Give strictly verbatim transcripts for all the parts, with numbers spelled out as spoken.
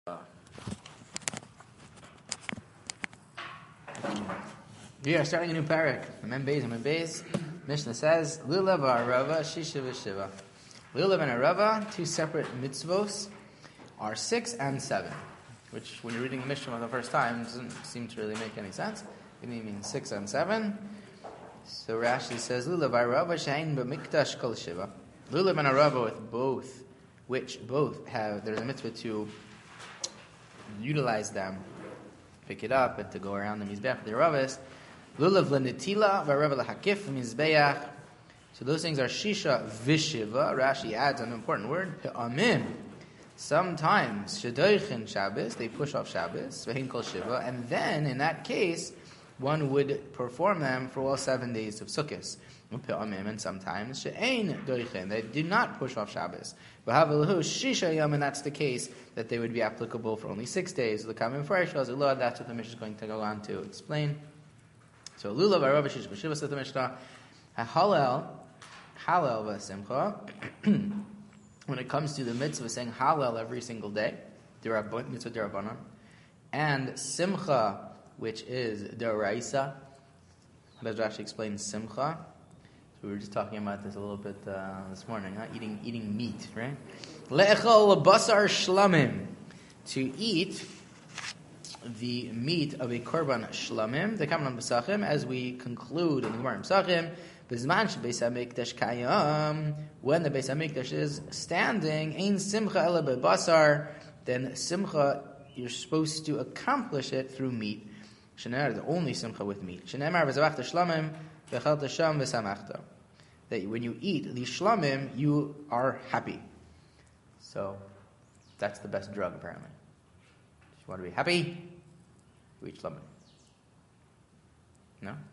We are starting a new parak. Mem Beis, Mem Beis. Mishnah says, Lulav Arava, Shisha V'Shiva. Lulav and Arava, two separate mitzvos, are six and seven. Which, when you're reading the Mishnah for the first time, doesn't seem to really make any sense. It means six and seven. So Rashi says, Lulav Arava, Shain B'Mikdash Kol Shiva. Lulav and Arava with both, which both have, there's a mitzvah to utilize them, pick it up, and to go around the Mizbeach, the Aravis. Lulav l'netila v'arav l'hakif mizbeach. So those things are shisha v'shiva. Rashi adds an important word, pe'amim. Sometimes shedoichin Shabbos, they push off Shabbos, v'hin kol shiva, and then in that case, one would perform them for all seven days of Sukkot. Pe'amim, and sometimes she'ein doichin, they do not push off Shabbos. V'havelahu shisha yom, and that's the case that they would be applicable for only six days. L'kamim fresh, that's what the Mishnah is going to go on to explain. So lulav arava shish b'shiva says the Mishnah, halal, halal v'simcha. When it comes to the mitzvah saying halal every single day, mitzvah derabanan, and simcha, which is deraisa. How does Rashi explain simcha? So we were just talking about this a little bit uh, this morning, huh? Eating eating meat, right? Le'echol basar shlamim, to eat the meat of a korban shlamim, the Kamran Pesachim, as we conclude in the Gemara Pesachim, Bizman shebeis hamikdash kayam, when the Beis Hamikdash is standing, ein simcha ela bebasar, then simcha, you're supposed to accomplish it through meat. Shener, the only simcha with meat. Shenemar v'zavachta shlamim, v'chalta sham v'samachta. That when you eat the shlamim, you are happy. So, that's the best drug, apparently. If you want to be happy, you eat shlamim. No?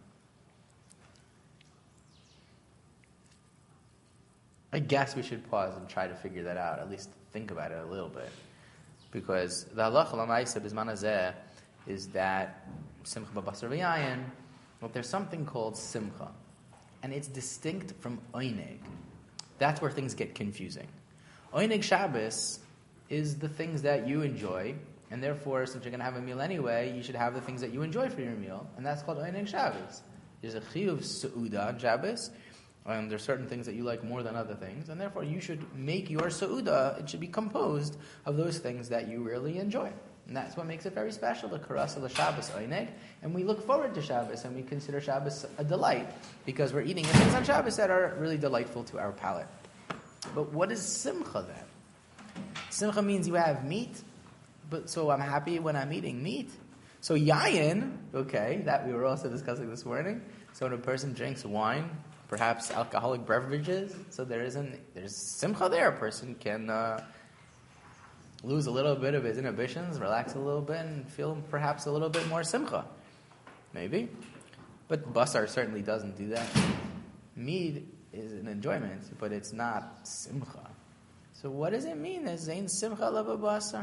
I guess we should pause and try to figure that out, at least think about it a little bit. Because the halacha l'maisa b'zman hazeh is that simcha b'basar v'yayin, but there's something called simcha. And it's distinct from oineg. That's where things get confusing. Oineg Shabbos is the things that you enjoy, and therefore, since you're going to have a meal anyway, you should have the things that you enjoy for your meal, and that's called oineg Shabbos. There's a chiyuv seuda on Shabbos, and there's certain things that you like more than other things, and therefore you should make your seuda, it should be composed of those things that you really enjoy. And that's what makes it very special, the karasa l'Shabbos oineg. And we look forward to Shabbos, and we consider Shabbos a delight, because we're eating things on Shabbos that are really delightful to our palate. But what is simcha then? Simcha means you have meat, but so I'm happy when I'm eating meat. So yayin, okay, that we were also discussing this morning. So when a person drinks wine, perhaps alcoholic beverages, so there isn't, there's simcha there. A person can uh, lose a little bit of his inhibitions, relax a little bit, and feel perhaps a little bit more simcha. Maybe. But basar certainly doesn't do that. Meat is an enjoyment, but it's not simcha. So what does it mean? Is zayin simcha lava basar?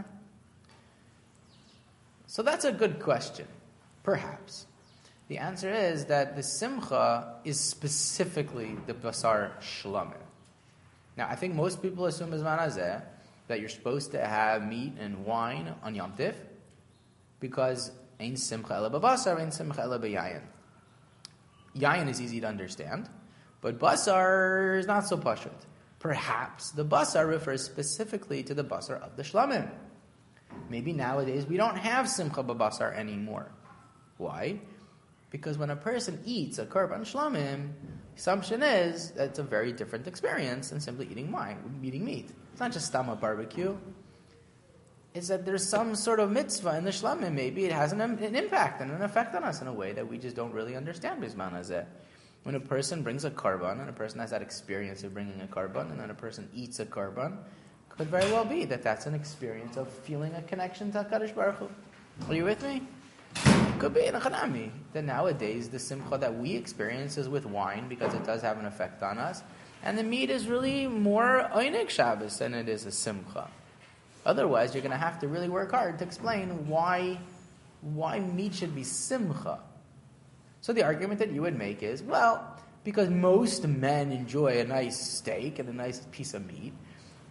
So that's a good question. Perhaps. The answer is that the simcha is specifically the basar shlamim. Now, I think most people assume Bizman hazeh that you're supposed to have meat and wine on Yom Tif, because ein simcha ela b'basar, ein simcha ela b'yayin. Yayin is easy to understand, but basar is not so pashut. Perhaps the basar refers specifically to the basar of the shlamim. Maybe nowadays we don't have simcha b'basar anymore. Why? Because when a person eats a korban shlamim, the assumption is that it's a very different experience than simply eating wine, eating meat. It's not just stama barbecue. It's that there's some sort of mitzvah in the shlamim. Maybe it has an, an impact and an effect on us in a way that we just don't really understand. Bizman hazeh. When a person brings a korban, and a person has that experience of bringing a korban, and then a person eats a korban, could very well be that that's an experience of feeling a connection to HaKadosh Baruch Hu. Are you with me? Could be in a chanami. That nowadays the simcha that we experience is with wine, because it does have an effect on us. And the meat is really more oineg Shabbos than it is a simcha. Otherwise, you're going to have to really work hard to explain why, why meat should be simcha. So the argument that you would make is, well, because most men enjoy a nice steak and a nice piece of meat,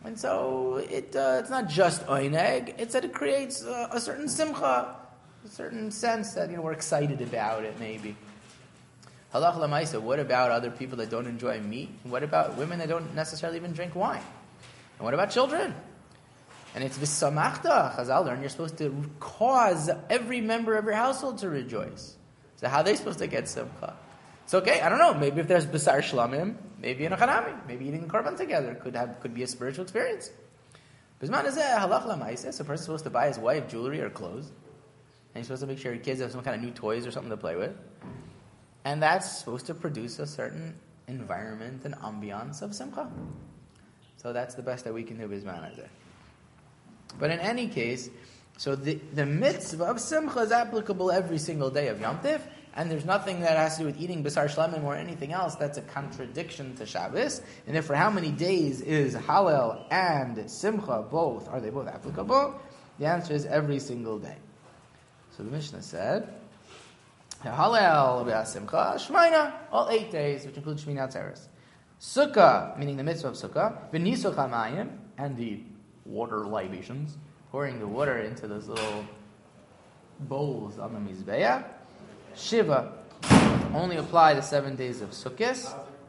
And so it uh, it's not just oineg, it's that it creates uh, a certain simcha, a certain sense that, you know, we're excited about it, maybe. Halach lamaisa, what about other people that don't enjoy meat? What about women that don't necessarily even drink wine? And what about children? And it's v'samachta, Chazal learn, you're supposed to cause every member of your household to rejoice. So how are they supposed to get simcha? It's okay, I don't know, maybe if there's Basar Shlamim, maybe in a Chanami, maybe eating Korban together could have could be a spiritual experience. Bisman is halach lamaisa, a person's supposed to buy his wife jewelry or clothes, and he's supposed to make sure your kids have some kind of new toys or something to play with. And that's supposed to produce a certain environment and ambiance of simcha. So that's the best that we can do bisman is. But in any case, so the, the mitzvah of simcha is applicable every single day of Yom Tif, and there's nothing that has to do with eating Basar Shlamim or anything else that's a contradiction to Shabbos. And therefore, how many days is Hallel and Simcha both? Are they both applicable? The answer is every single day. So the Mishnah said, Hallel v'Simcha Shmaina, all eight days, which includes Shmini Atzeres. Sukkah, meaning the mitzvah of Sukkah, v'Nisuch HaMayim, and the water libations, pouring the water into those little bowls on the Mizbeah. Shiva, only apply the seven days of Sukkot.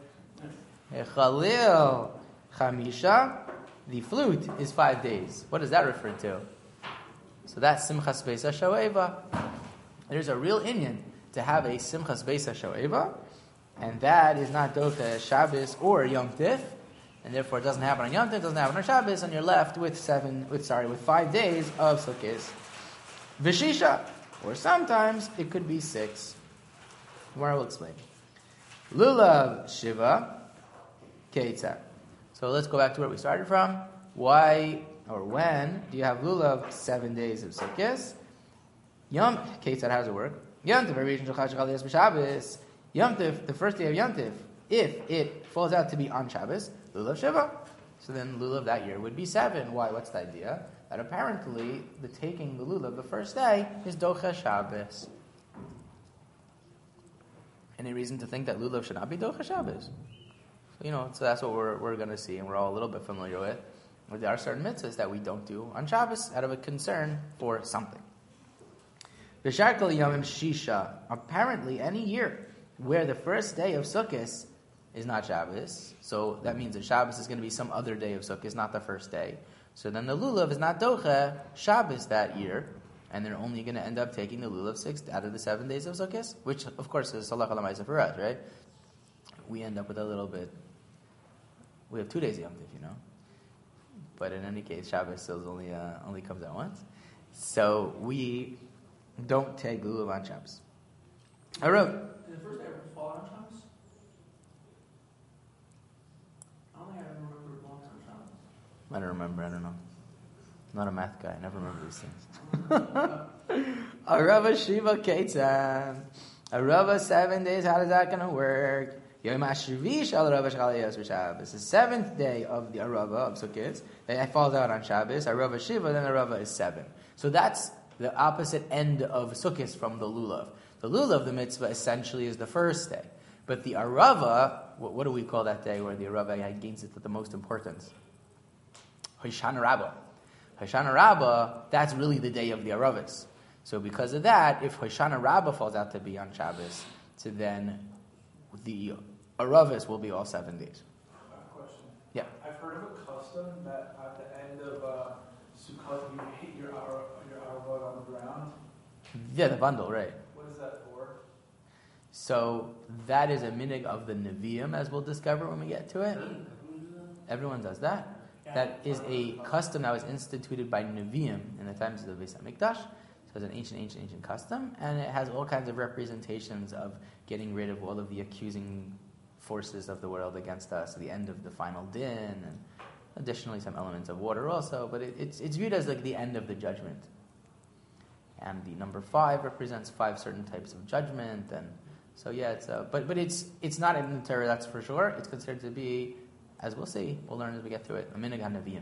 Chalil Chamisha, the flute is five days. What does that refer to? So that's Simchas Beis HaShoeva. There's a real inyan to have a Simchas Beis HaShoeva, and that is not Docha Shabbos or Yom Tif, and therefore it doesn't happen on Yom Tif, it doesn't happen on Shabbos, and you're left with seven, with sorry, with five days of Sukkot. Vishisha, or sometimes it could be six. Tomorrow we'll explain. Lulav Shiva Keitza. So let's go back to where we started from. Why or when do you have Lulav seven days of Sukkot? Yom Keitza, how does it work? Yom Tif, Yom Tif, the first day of Yom Tif, if it falls out to be on Shabbos, Lulav Shiva. So then Lulav that year would be seven. Why? What's the idea? That apparently the taking the lulav the first day is docha Shabbos. Any reason to think that lulav should not be docha Shabbos? So, you know, so that's what we're we're going to see, and we're all a little bit familiar with. But there are certain mitzvahs that we don't do on Shabbos out of a concern for something. V'sharkal yomim shisha. Apparently, any year where the first day of Sukkot is not Shabbos, so that means that Shabbos is going to be some other day of Sukkot, not the first day. So then the lulav is not docha Shabbos that year, and they're only going to end up taking the lulav six out of the seven days of Sukkot, which of course is Salach Alamaisa for us, right? We end up with a little bit. We have two days of Yom Tif, you know, but in any case, Shabbos still only uh, only comes out once, so we don't take lulav on Shabbos. I wrote. Did the first day ever fall on Shabbos? I don't think I ever remember it belongs on Shabbos. I don't remember, I don't know. I'm not a math guy, I never remember these things. Arava Shiva Ketzan. Arava seven days, how is that going to work? Yom HaShvish al Arava Shchalayos Shabbos. The seventh day of the Arava of Sukkot, that falls out on Shabbos. Arava Shiva, then Arava is seven. So that's the opposite end of Sukkot from the Lulav. The Lulav, the mitzvah, essentially is the first day. But the Arava, what, what do we call that day where the Arava gains it the most importance? Hoshana Rabbah. Hoshana Rabbah, that's really the day of the Aravas. So because of that, if Hoshana Rabbah falls out to be on Shabbos, so then the Aravas will be all seven days. I have a question. Yeah. I've heard of a custom that at the end of uh, Sukkot you hit your Ar- your Aravot on the ground. Yeah, the bundle, right. What is that for? So that is a minig of the Nevi'im, as we'll discover when we get to it. Everyone does that. That is a custom that was instituted by Nevi'im in the times of the Beis HaMikdash. So it's an ancient, ancient, ancient custom, and it has all kinds of representations of getting rid of all of the accusing forces of the world against us, the end of the final din, and additionally some elements of water also, but it, it's it's viewed as like the end of the judgment. And the number five represents five certain types of judgment, and so yeah, it's uh, but but it's it's not in the Torah, that's for sure. It's considered to be, as we'll see, we'll learn as we get to it, a minig HaNevi'im.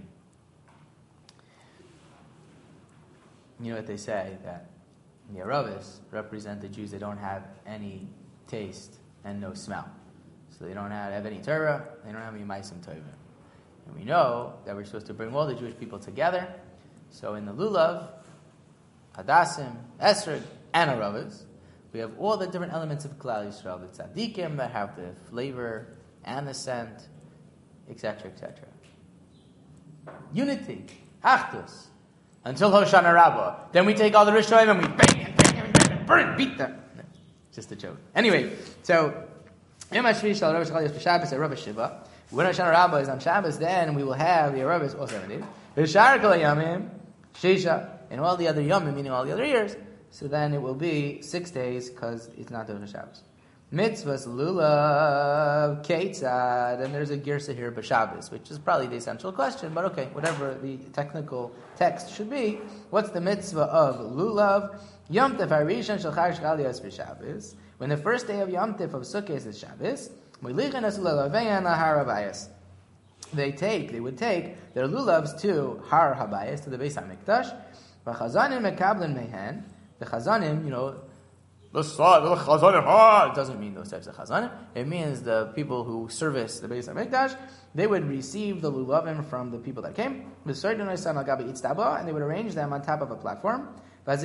You know what they say, that the Aravis represent the Jews that don't have any taste and no smell. So they don't have, have any Torah, they don't have any Maisim Tovim. And we know that we're supposed to bring all the Jewish people together. So in the Lulav, Hadassim, Esrog, and Aravas, we have all the different elements of Klal Yisrael, the tzaddikim that have the flavor and the scent, et cetera, et cetera. Unity, Achdus, until Hoshana Rabbah. Then we take all the Rishonim and we bang and bang and bang and burn, beat them. No, just a joke. Anyway, so Yom HaShvi Shal Rosh Chodesh B'Shabbos at Rabbah Shiva. When Hoshana Rabbah is on Shabbos, then we will have the Arabbas all seven days. V'Shar Kol Yamim Shisha, and all the other Yomim, meaning all the other years. So then it will be six days because it's not the Shabbos. Mitzvahs lulav keitzad, and there's a girsa here b'Shabbos, which is probably the essential question, but okay, whatever the technical text should be. What's the mitzvah of lulav? Yom Tov harishon shel Chag Shchalios b'Shabbos. When the first day of Yom Tov of Sukkot is Shabbos, moilichin es lulavein lahar habayis. They take, they would take their lulavs to Har Habayis, to the Beis Hamikdash. V'chazanim mekablen mehen. The chazanim, you know, the chazanim, it doesn't mean those types of chazanim. It means the people who service the Beis Hamikdash. They would receive the lulavim from the people that came. And they would arrange them on top of a platform. And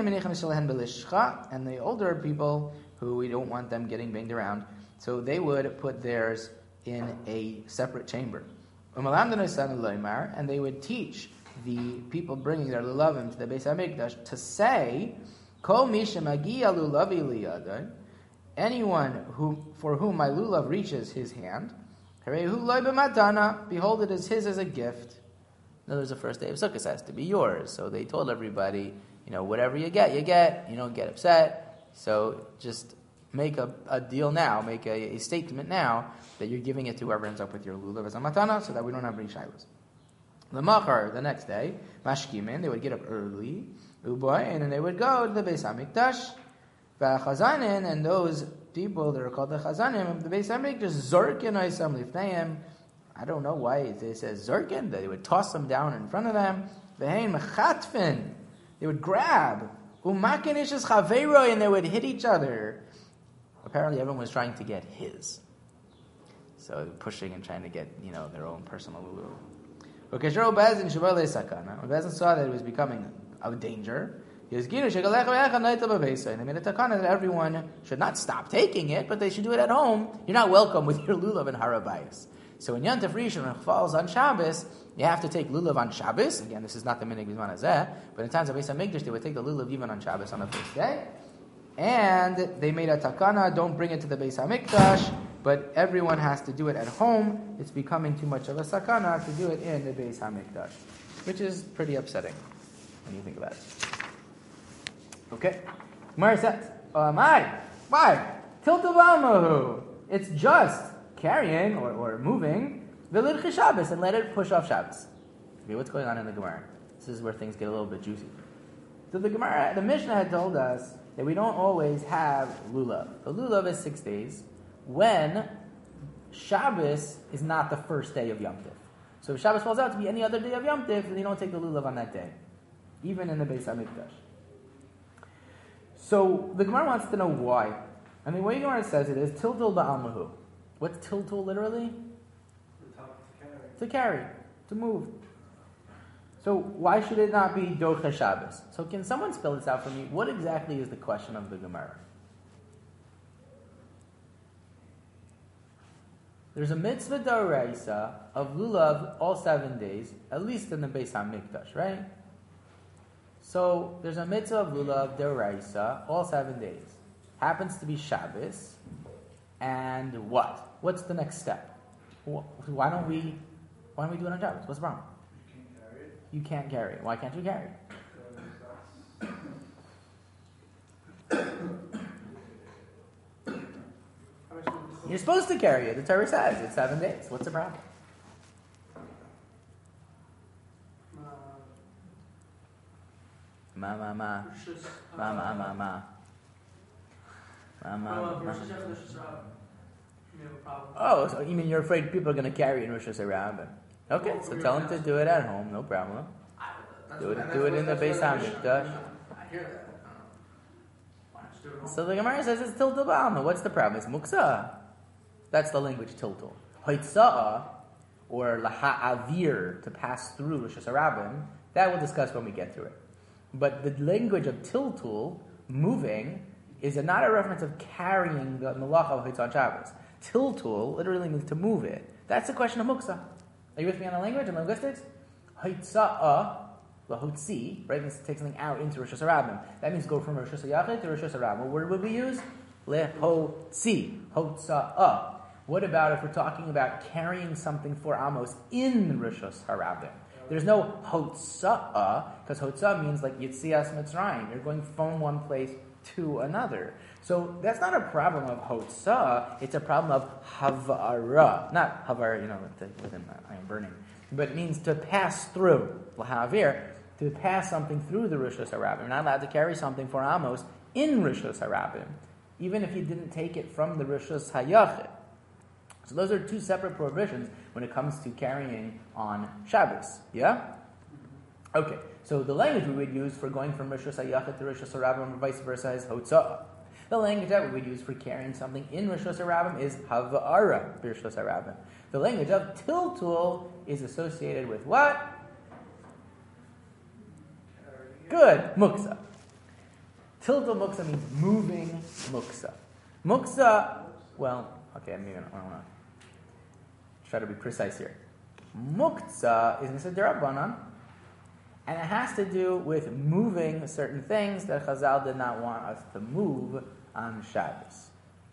the older people who we don't want them getting banged around, so they would put theirs in a separate chamber. And they would teach the people bringing their lulavim to the Beis Hamikdash to say, Kol misha magia lulavi liyadai, anyone who for whom my lulav reaches his hand, harehu loy b'matana, behold it is his as a gift. In other words, the first day of Sukkot has to be yours. So they told everybody, you know, whatever you get, you get. You don't get upset. So just make a, a deal now, make a, a statement now that you're giving it to whoever ends up with your lulav as a matana, so that we don't have any shilas. The machar, the next day, mashkimin, they would get up early, uboy, and they would go to the Beis Hamikdash, v'chazanin, and those people that are called the chazanim of the Beis Hamikdash, zorkin oisam lifneim. I don't know why it says zorkin, that they would toss them down in front of them. V'hein mechatfin, they would grab, umakin ishes chaveiro, and they would hit each other. Apparently everyone was trying to get his. So pushing and trying to get, you know, their own personal lulu. When Bezin saw that it was becoming a danger, he was and they made a takana that everyone should not stop taking it, but they should do it at home. You're not welcome with your lulav in Har Habayis. So when Yom Tov Rishon, when it falls on Shabbos, you have to take lulav on Shabbos. Again, this is not the minig bizman hazeh, but in times of Beis Hamikdash, they would take the lulav even on Shabbos on the first day. And they made a takana, don't bring it to the Beis Hamikdash, but everyone has to do it at home. It's becoming too much of a sakana to do it in the Beis Hamikdash, which is pretty upsetting when you think about it. Okay, Gemara says, "Oh my, why? Tiltu b'almahu. It's just carrying or, or moving v'lidchi Shabbos and let it push off Shabbos." Okay, what's going on in the Gemara? This is where things get a little bit juicy. So the Gemara, the Mishnah had told us that we don't always have lulav. The lulav is six days. When Shabbos is not the first day of Yom Tov. So if Shabbos falls out to be any other day of Yom Tov, then you don't take the lulav on that day, even in the Beis Hamikdash. So the Gemara wants to know why. And the way the Gemara says it is tiltul ba'almahu. What's tiltul literally? To carry, to move. So why should it not be docha Shabbos? So can someone spell this out for me? What exactly is the question of the Gemara? There's a mitzvah d'oraisa of lulav all seven days, at least in the Beis Hamikdash, right? So there's a mitzvah of lulav d'oraisa all seven days. Happens to be Shabbos, and what? What's the next step? Why don't we? Why don't we do it on Shabbos? What's the problem? You can't carry it. You can't carry it. Why can't you carry it? You're supposed to carry it. The Torah says it's seven days. What's the problem? Ma ma ma. Ma ma ma ma. Ma ma ma. Oh, so you mean you're afraid people are going to carry it in Rosh Hashanah? Okay, so tell them to do it at home. No problem. Do it. Do it in the Beis Hamikdash. So the Gemara says it's tiltul ba'alma. What's the problem? It's muksa. That's the language tiltul. Hoitza'a, or laha'avir, to pass through Rosh Hashanah, that we'll discuss when we get to it. But the language of tiltul, moving, is a, not a reference of carrying the malacha of Haitzah on Shabbos. Tiltul literally means to move it. That's the question of muksa. Are you with me on the language and linguistics? Haitzah, lahotzi, right, means to take something out into Rosh Hashanah. That means go from Rosh Hashanah to Rosh Hashanah. What word would we use? Lehotzi, hotza'ah. What about if we're talking about carrying something for Amos in Rosh Hashanah? There's no hotza'ah, because hotza'ah means like Yitzias Mitzrayim. You're going from one place to another. So that's not a problem of hotza'ah, it's a problem of havara. Not havara, you know, within iron burning. But it means to pass through. Lahavir, to pass something through the Rosh Hashanah. You're not allowed to carry something for Amos in Rosh Hashanah, even if you didn't take it from the Rosh Hashanah. So those are two separate prohibitions when it comes to carrying on Shabbos. Yeah? Okay, so the language we would use for going from Rosh Hashanah to Rosh Hashanah and vice versa is hotza'ah. The language that we would use for carrying something in Rosh Hashanah is hava'ara, Rosh Hashanah. The language of tiltul is associated with what? Good, muksa. Tiltul muksa means moving muksa. Muksa, well, okay, I'm even, I don't know. Try to be precise here. Muktzah is Mitzvah D'Rabbanan, and it has to do with moving certain things that Chazal did not want us to move on Shabbos.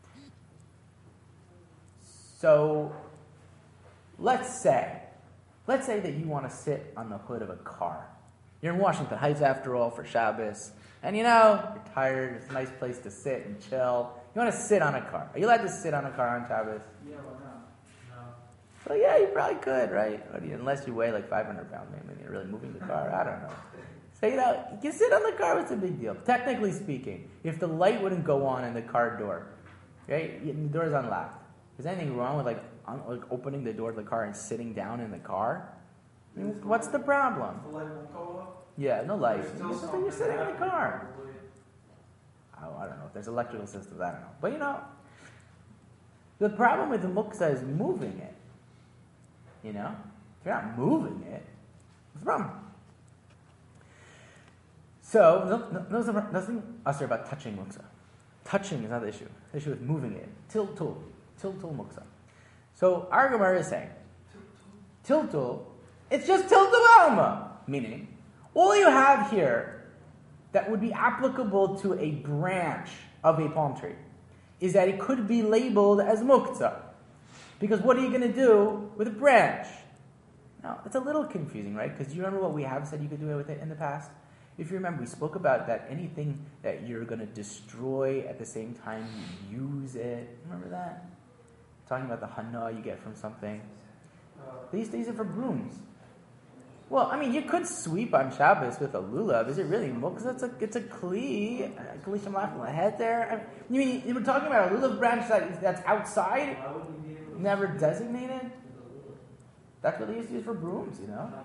So, let's say, let's say that you want to sit on the hood of a car. You're in Washington Heights after all for Shabbos, and you know, you're tired, it's a nice place to sit and chill. You want to sit on a car. Are you allowed to sit on a car on Shabbos? Yeah, why not? No. Well, yeah, you probably could, right? Unless you weigh like five hundred pounds, maybe you're really moving the car. I don't know. So, you know, you can sit on the car, it's a big deal. Technically speaking, if the light wouldn't go on in the car door, right? The door is unlocked. Is there anything wrong with like, un- like opening the door of the car and sitting down in the car? I mean, what's the problem? The light won't go up? Yeah, no light. There's still You're, something you're sitting in the car. probably. Oh, I don't know. If there's electrical systems, I don't know. But you know, the problem with the muksa is moving it. You know? If you're not moving it, what's the problem? So, no, no, no, nothing usher about touching muksa. Touching is not the issue. The issue is moving it. Tiltul. Tiltul muksa. So, our Gemara is saying, tiltul, it's just tiltul alma. Meaning, all you have here that would be applicable to a branch of a palm tree is that it could be labeled as muktzah. Because what are you going to do with a branch? Now, it's a little confusing, right? Because you remember what we have said you could do with it in the past? If you remember, we spoke about that anything that you're going to destroy at the same time you use it. Remember that? Talking about the hana you get from something. They used to use it for brooms. Well, I mean, you could sweep on Shabbos with a lulav. Is it really muktzah? It's a, it's a kli. Kli shamach lahet there. I mean, you mean you were talking about a lulav branch that, that's outside? Never designated? That's what they used to use for brooms, you know?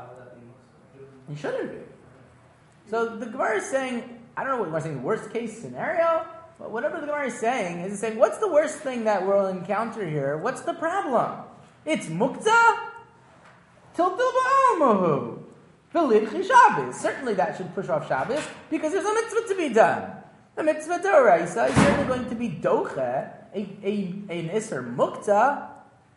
You shouldn't be. So the Gemara is saying, I don't know what the Gemara is saying, worst case scenario, but whatever the Gemara is saying, is saying, what's the worst thing that we'll encounter here? What's the problem? It's muktzah? Tiltul ba'almahu. V'lidchi Shabbos. Certainly that should push off Shabbos, because there's a mitzvah to be done. The mitzvah d'oraisa is certainly going to be doche, a, a, an iser muktzah.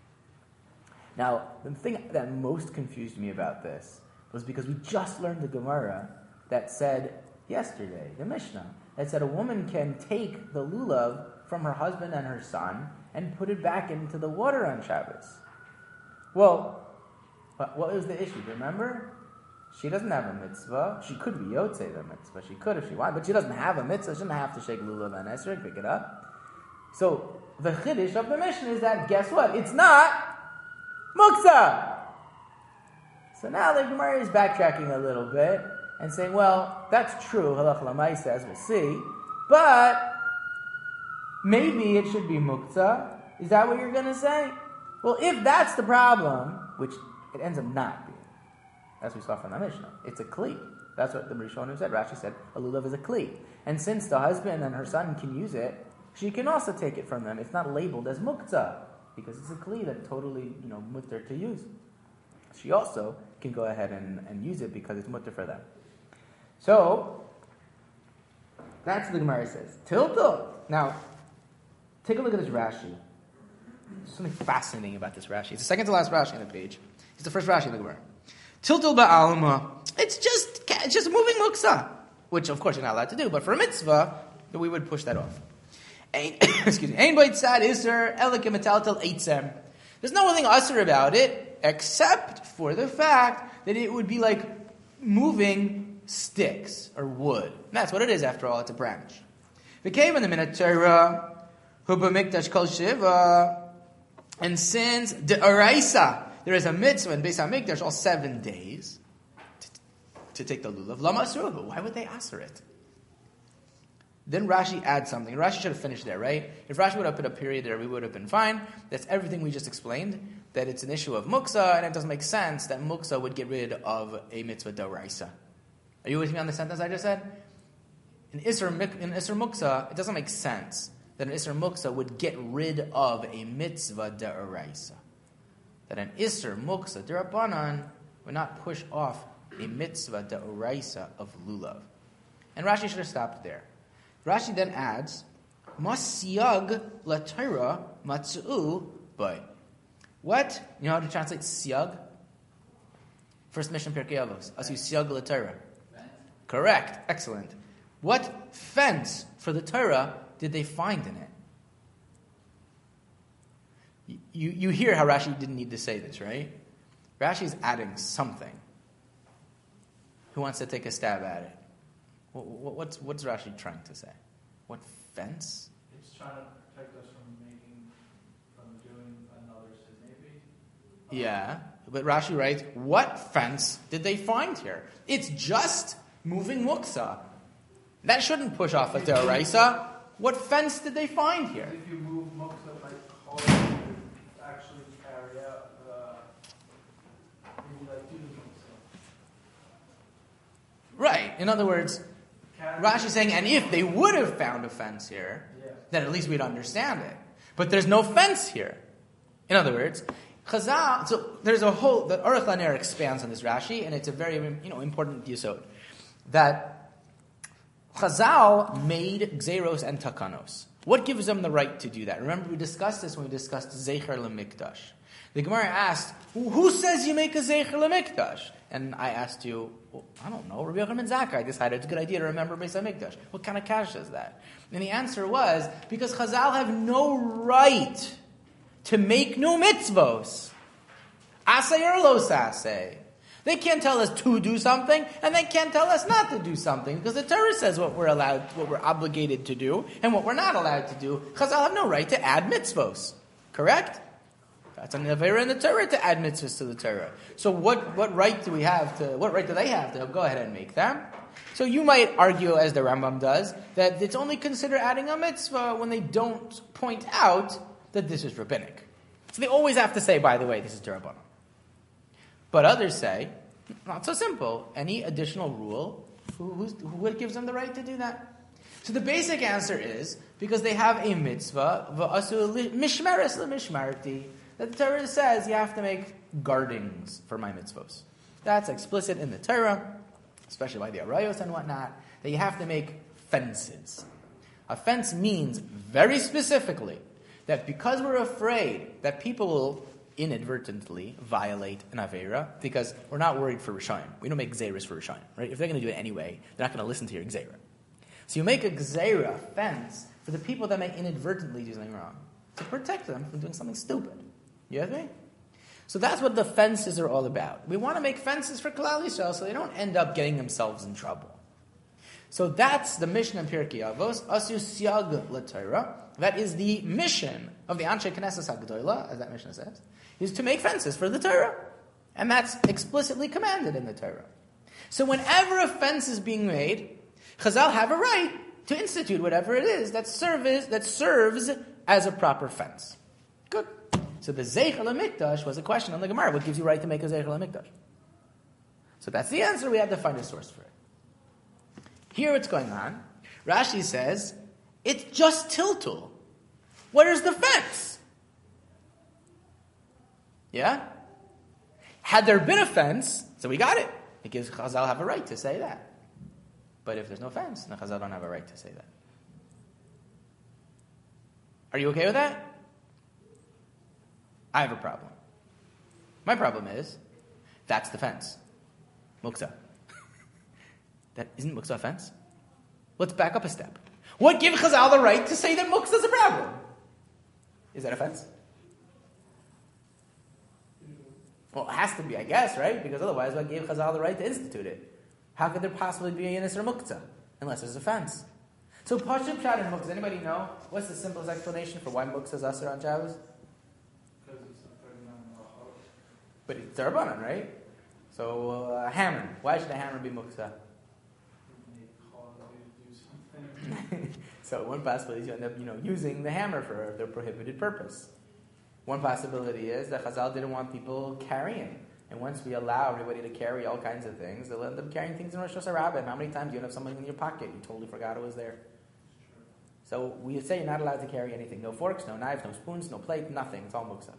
Now, the thing that most confused me about this was because we just learned the Gemara that said yesterday, the Mishnah, that said a woman can take the lulav from her husband and her son and put it back into the water on Shabbos. Well, what was the issue? Remember? She doesn't have a mitzvah. She could be yotzei the mitzvah. She could if she wanted, but she doesn't have a mitzvah. She doesn't have to shake lulav and esrog and pick it up. So, the chiddush of the Mishnah is that, guess what? It's not muktzah. So now the Gemara is backtracking a little bit and saying, well, that's true, halach l'maisa, as we'll see, but maybe it should be muktzah. Is that what you're going to say? Well, if that's the problem, which it ends up not being, as we saw from the Mishnah, it's a kli. That's what the Rishonim said. Rashi said, a lulav is a kli. And since the husband and her son can use it, she can also take it from them. It's not labeled as muktzah. because it's a kli that totally, you know, mutter to use. She also can go ahead and, and use it because it's mutter for them. So, that's what the Gemara says. Tiltul. Now, take a look at this Rashi. There's something fascinating about this Rashi. It's the second to last Rashi on the page. It's the first Rashi in the Gemara. Tiltul ba'alma. It's just, it's just moving muksa, which of course you're not allowed to do, but for a mitzvah, we would push that off. Excuse me. Ein beit sad iser elikim metaltel eitzem. There's nothing usher about it, except for the fact that it would be like moving sticks or wood. And that's what it is, after all. It's a branch. V'keim in the minute Torah, hu b'mikdash kol shiva, and since the araisa, there is a mitzvah in Beis HaMikdash all seven days to, to take the lulav. Lama asuruhu. Why would they asur it? Then Rashi adds something. Rashi should have finished there, right? If Rashi would have put a period there, we would have been fine. That's everything we just explained, that it's an issue of muksa, and it doesn't make sense that muksa would get rid of a mitzvah d'oraisa. Are you with me on the sentence I just said? In Isser, in Isser muksa, it doesn't make sense that an Isser muksa would get rid of a mitzvah d'oraisa. That an Isser muksa d'Rabbanan would not push off a mitzvah d'oraisa of lulav. And Rashi should have stopped there. Rashi then adds, Masyag la Torah matzu by. What? You know how to translate siyag? First mission Pirkei Avos. Asu siyag la Torah. Correct. Excellent. What fence for the Torah did they find in it? You, you hear how Rashi didn't need to say this, right? Rashi is adding something. Who wants to take a stab at it? What's, what's Rashi trying to say? What fence? It's trying to protect us from making, from doing another sin, maybe? Yeah, but Rashi writes, what fence did they find here? It's just moving muksa. That shouldn't push off a deoraisa. What fence did they find here? If you move muksa by calling, you actually carry out the, maybe like do the muksa. Right. In other words, Rashi's saying, and if they would have found a fence here, yeah. then at least we'd understand it. But there's no fence here. In other words, Chazal, so there's a whole, the Aruch LaNer expands on this Rashi, and it's a very, you know, important yesod, that Chazal made Gzeros and Takanos. What gives them the right to do that? Remember, we discussed this when we discussed Zecher LeMikdash. The Gemara asked, who says you make a Zecher LeMikdash? And I asked you, well, I don't know, Rabbi Yochanan Zakkai decided it's a good idea to remember Beis HaMikdash. What kind of kash is that? And the answer was, because Chazal have no right to make new mitzvos. Asay or lo sasay. They can't tell us to do something, and they can't tell us not to do something, because the Torah says what we're allowed, what we're obligated to do, and what we're not allowed to do. Chazal have no right to add mitzvos. Correct? That's an avera in the Torah to add mitzvahs to the Torah. So what, what right do we have to, what right do they have to go ahead and make them? So you might argue, as the Rambam does, that it's only considered adding a mitzvah when they don't point out that this is rabbinic. So they always have to say, by the way, this is D'Rabbanan. But others say, not so simple. Any additional rule, who, who's, who gives them the right to do that? So the basic answer is, because they have a mitzvah, v'asu mishmeres l'mishmarti, that the Torah says you have to make guardings for my mitzvos. That's explicit in the Torah, especially by the arayos and whatnot, that you have to make fences. A fence means, very specifically, that because we're afraid that people will inadvertently violate an avera, because we're not worried for Rishayim. We don't make gzeiras for Rishayim, right? If they're going to do it anyway, they're not going to listen to your gzeira. So you make a gzeira, fence, for the people that may inadvertently do something wrong, to protect them from doing something stupid. You with me? So that's what the fences are all about. We want to make fences for Klal Yisrael so they don't end up getting themselves in trouble. So that's the mission in Pirkei Avos, Asu Siag LaTorah. That is the mission of the Anshe Knesset HaGedolah, as that mission says, is to make fences for the Torah. And that's explicitly commanded in the Torah. So whenever a fence is being made, Chazal have a right to institute whatever it is that serves, that serves as a proper fence. Good. So the Zeicher LeMikdash was a question on the Gemara. What gives you right to make a Zeicher LeMikdash? So that's the answer. We had to find a source for it. Here what's going on. Rashi says, it's just tiltul. Where's the fence? Yeah? Had there been a fence, so we got it. It gives Chazal have a right to say that. But if there's no fence, then Chazal don't have a right to say that. Are you okay with that? I have a problem. My problem is, that's the fence. Muksa. That isn't Muksa a fence? Let's back up a step. What gives Chazal the right to say that Muksa is a problem? Is that a fence? Well, it has to be, I guess, right? Because otherwise, what gave Chazal the right to institute it? How could there possibly be an Isser Muktzah? Unless there's a fence. So, Pashut Pshat and Muktzah, does anybody know? What's the simplest explanation for why Muktzah is Asr on Shabbos? Because it's a thirty-nine malachot. But it's Darbanan, right? So, uh, a hammer. Why should a hammer be Muktzah? You call it to do something. So, one possibility is you end up, you know, using the hammer for their prohibited purpose. One possibility is that Chazal didn't want people carrying. And once we allow everybody to carry all kinds of things, they'll end up carrying things in Rosh Hashanah. How many times do you have something in your pocket? You totally forgot it was there. So we say you're not allowed to carry anything. No forks, no knives, no spoons, no plate, nothing. It's all muksa.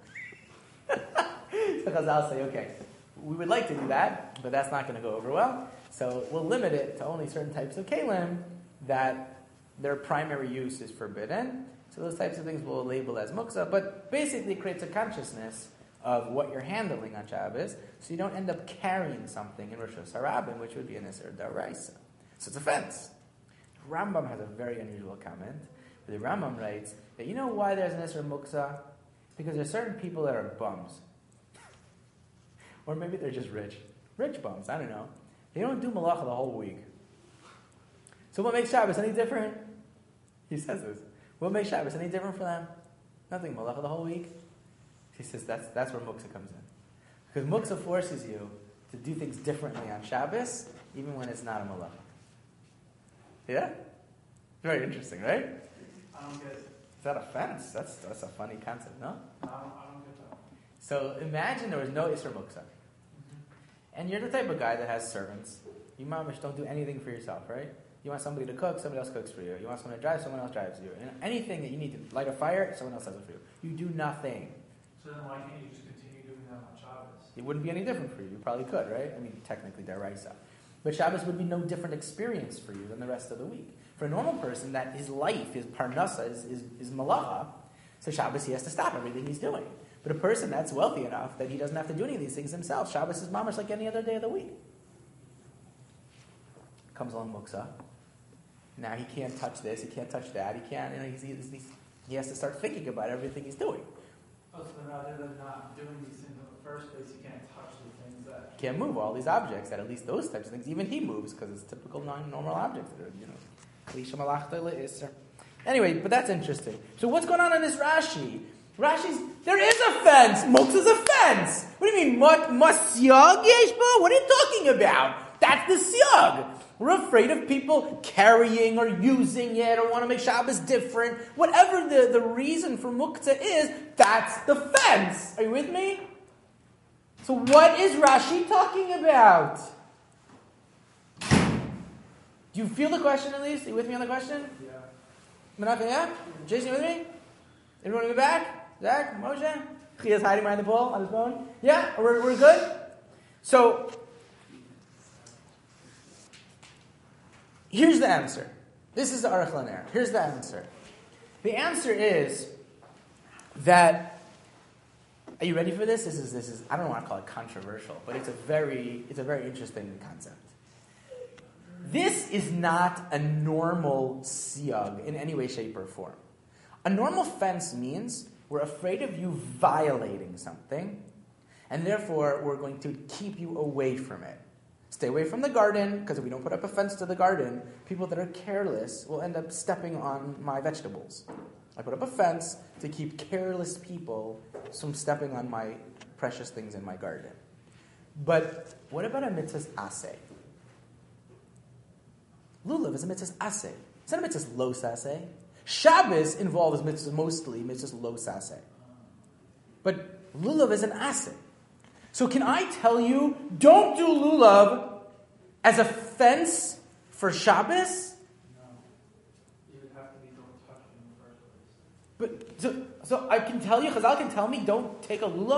So Chazal say, okay, we would like to do that, but that's not going to go over well. So we'll limit it to only certain types of kalim that their primary use is forbidden. So those types of things we'll label as muksa, but basically it creates a consciousness of what you're handling on Shabbos, so you don't end up carrying something in Rosh Hashanah, which would be an Isser D'Oraisa. So it's a fence. Rambam has a very unusual comment. The Rambam writes that you know why there's an Isser Muksa? Because there's certain people that are bums. Or maybe they're just rich. Rich bums, I don't know. They don't do malacha the whole week. So what makes Shabbos any different? He says this. What makes Shabbos any different for them? Nothing, malacha the whole week. He says that's that's where muksa comes in. Because muksa forces you to do things differently on Shabbos, even when it's not a malacha. Yeah? Very interesting, right? I don't get it. Is that a fence? That's that's a funny concept, no? I don't, I don't get that. So imagine there was no Isser Muksa. And you're the type of guy that has servants. You mamish don't do anything for yourself, right? You want somebody to cook, somebody else cooks for you. You want someone to drive, someone else drives you. You know, anything that you need to light a fire, someone else does it for you. You do nothing. So then why can't you just continue doing that on Shabbos? It wouldn't be any different for you. You probably could, right? I mean, technically, deraisa. But Shabbos would be no different experience for you than the rest of the week. For a normal person, that his life, his parnasa, is, is, is malacha, so Shabbos he has to stop everything he's doing. But a person that's wealthy enough that he doesn't have to do any of these things himself, Shabbos is mamash like any other day of the week. Comes along Muksa. Now he can't touch this, he can't touch that, he can't, you know, he's, he's, he's, he has to start thinking about everything he's doing. Oh, so then rather than not doing these things in the first place, you can't touch the things that... Can't move all these objects, at least those types of things. Even he moves, because it's typical non-normal objects that are, you know, klisha malachta le'isr. Anyway, but that's interesting. So what's going on in this Rashi? Rashi's, there is a fence! Muksa's a fence! What do you mean, masyag yeshba? What are you talking about? That's the siyag! We're afraid of people carrying or using it or want to make Shabbos different. Whatever the, the reason for muktzah is, that's the fence. Are you with me? So what is Rashi talking about? Do you feel the question at least? Are you with me on the question? Yeah. Menachem, yeah? Jason, you with me? Everyone in the back? Zach? Moshe? Chia's hiding behind the pole on his phone? Yeah? We're, we're good? So... here's the answer. This is the Aruch LaNer. Here's the answer. The answer is that, are you ready for this? This is, this is, I don't want to call it controversial, but it's a very, it's a very interesting concept. This is not a normal siyag in any way, shape, or form. A normal fence means we're afraid of you violating something, and therefore we're going to keep you away from it. Stay away from the garden, because if we don't put up a fence to the garden, people that are careless will end up stepping on my vegetables. I put up a fence to keep careless people from stepping on my precious things in my garden. But what about a mitzvah aseh? Lulav is a mitzvah aseh. It's not a mitzvah lo saseh. Shabbos involves mitzvahs, mostly mitzvahs lo saseh. But lulav is an aseh. So can I tell you, don't do lulav as a fence for Shabbos? No. You would have to be don't touch it in the first place. But so, so I can tell you, Chazal can tell me, don't take a lulav.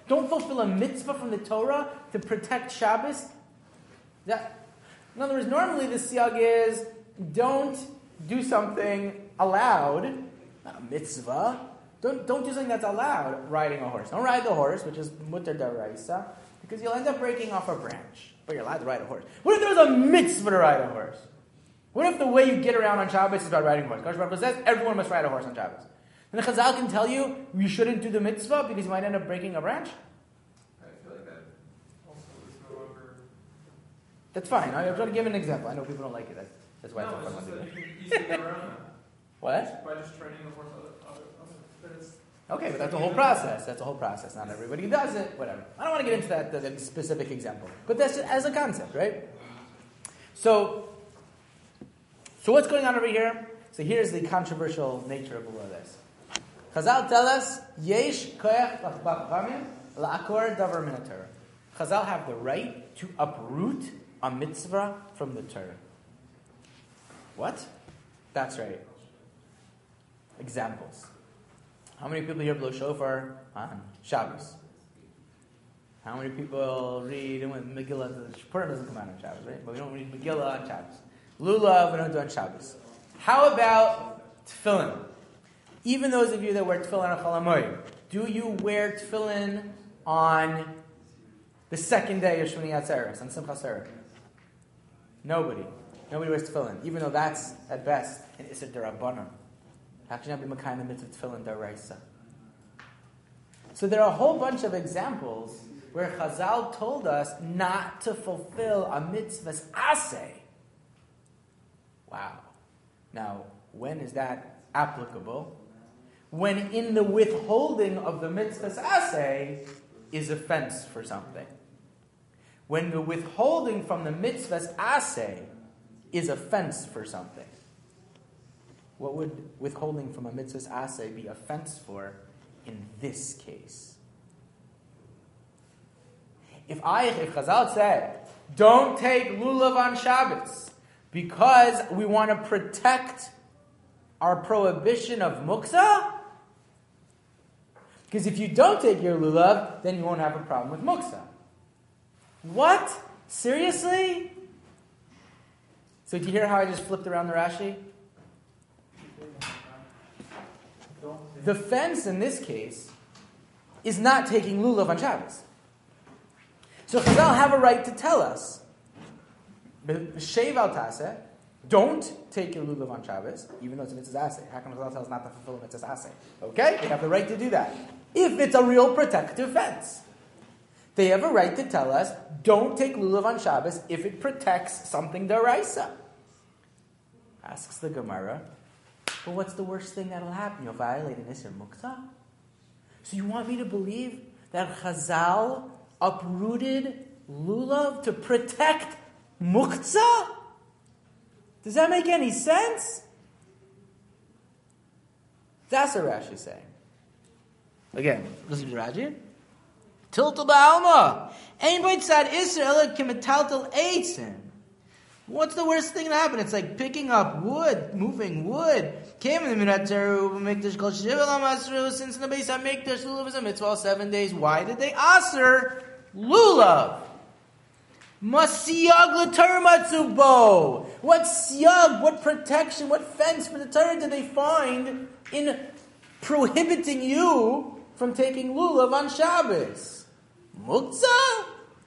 Don't fulfill a mitzvah from the Torah to protect Shabbos. That, in other words, normally the siyag is, don't do something allowed, not a mitzvah. Don't, don't do something that's allowed, riding a horse. Don't ride the horse, which is mutar daraisa, because you'll end up breaking off a branch. But you're allowed to ride a horse. What if there was a mitzvah to ride a horse? What if the way you get around on Shabbos is by riding a horse? Kadosh Baruch Hu says everyone must ride a horse on Shabbos. And the Chazal can tell you you shouldn't do the mitzvah because you might end up breaking a branch. I feel like that also is no longer. That's fine. I'm trying to give an example. I know people don't like it. That's, that's why No, it's it's not just fun. that you can easily get around that. What? By just training the horse other, other, other. But it's, Okay, but that's a whole process. That's a whole process. Not everybody does it. Whatever. I don't want to get into that, that specific example. But that's just as a concept, right? So, so what's going on over here? So here's the controversial nature of all of this. Chazal tell us, Yesh koyach b'chachamim la'akor davar min haTorah. Chazal have the right to uproot a mitzvah from the Torah. What? That's right. Examples. How many people here blow shofar on Shabbos? How many people read, and when Megillah, the Purim doesn't come out on Shabbos, right? But we don't read Megillah on Shabbos. Lulav, we don't do on Shabbos. How about tefillin? Even those of you that wear tefillin on Chol HaMoed, do you wear tefillin on the second day of Shmini Atzeres, on Simchas Torah? Nobody. Nobody wears tefillin, even though that's, at best, an Isser D'Rabbanan. How can you not be Makayim the mitzvah tefillin d'oraisa? So there are a whole bunch of examples where Chazal told us not to fulfill a mitzvah's aseh. Wow. Now, when is that applicable? When in the withholding of the mitzvah's aseh is offense for something. When the withholding from the mitzvah's aseh is offense for something. What would withholding from a mitzvah's aseh be offense for in this case? If I, if Chazal said, don't take lulav on Shabbos because we want to protect our prohibition of muksa, because if you don't take your lulav, then you won't have a problem with muksa. What? Seriously? So do you hear how I just flipped around the Rashi? The fence in this case is not taking lulav on Shabbos. So Chazal have a right to tell us, Shev al taseh, don't take your lulav on Shabbos, even though it's a mitzvah aseh. How can Chazal tell us not to fulfill a mitzvah aseh? Okay, they have the right to do that. If it's a real protective fence. They have a right to tell us, don't take lulav on Shabbos if it protects something d'oraisa. Asks the Gemara, but what's the worst thing that'll happen? You'll violate an Isser Muksa? So you want me to believe that Chazal uprooted lulav to protect Muktzah? Does that make any sense? That's what Rashi is saying. Again, listen to Rashi. Tiltal ba'alma. Ein b'tzad Isser ela k'metaltal eitzim. What's the worst thing that happened? It's like picking up wood, moving wood. Came in the Minateru, Mikdash Kol Shiva Lamasru, since the base of Mikdash, Lulav is a mitzvah, seven days. Why did they aser Lulav? Masiyag l'Torah matzubo. What siyag, what protection, what fence for the Torah did they find in prohibiting you from taking Lulav on Shabbos? Muktzah?